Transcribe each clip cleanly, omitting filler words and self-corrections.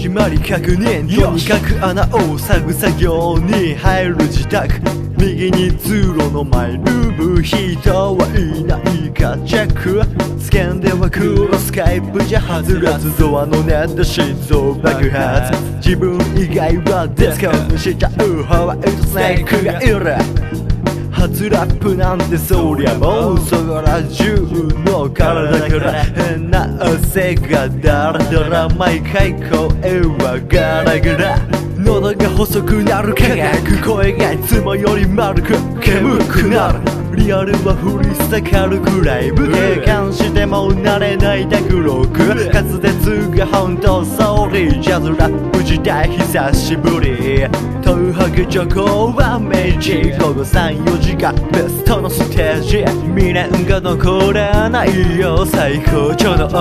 始まり確認、とにかく穴を塞ぐ作業に入る自宅。右に通路のマイルーム、人はいないかチェック。スキャンでは黒スカイプじゃ外らず、ドアのネット心臓爆発。自分以外はディスコにしちゃうホワイトスネークがいる。初ラップなんてそりゃもうそこら中の体から変な汗がダラダラ、毎回声はガラガラ。喉が細くなる輝く声がいつもより丸く煙くなる。リアルは降り盛るくらい経験しても慣れない卓録。滑舌が本当ソーリージャズラップ時代久しぶり。トウハゲチョコは明治午後3、4時がベストのステージ。未練が残らないよ最高潮の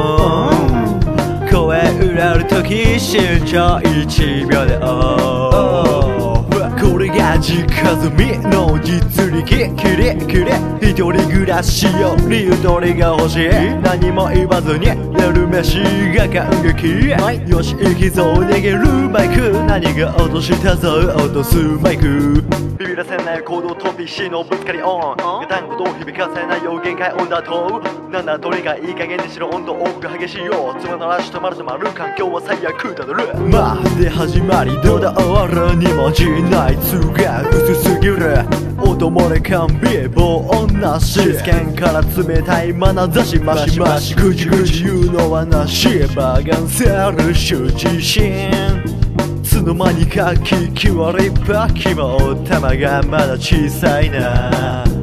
声裏るとき身長1秒でこれが直積みの実力。キレキレ一人暮らしよりゆとりが欲しい。何も言わずに夜飯が感激。よし行きそう逃げるマイク。何が落としたぞ落とすマイク。ビビらせない行動とビシのぶつかりオン。単語と響かせないよ限界音だと。なんだとにかいい加減にしろ温度オフが激しいよ。つまならし止まる環境は最悪だる。まあで始まりどうだ終わるに文字ないつが薄すぎる。音漏れ感美防音なし。スキャンから冷たい眼差しマシマシ。ぐじぐじ言うのはなし。バガンセル羞恥心。つの間にか気悪いバキも玉がまだ小さいな。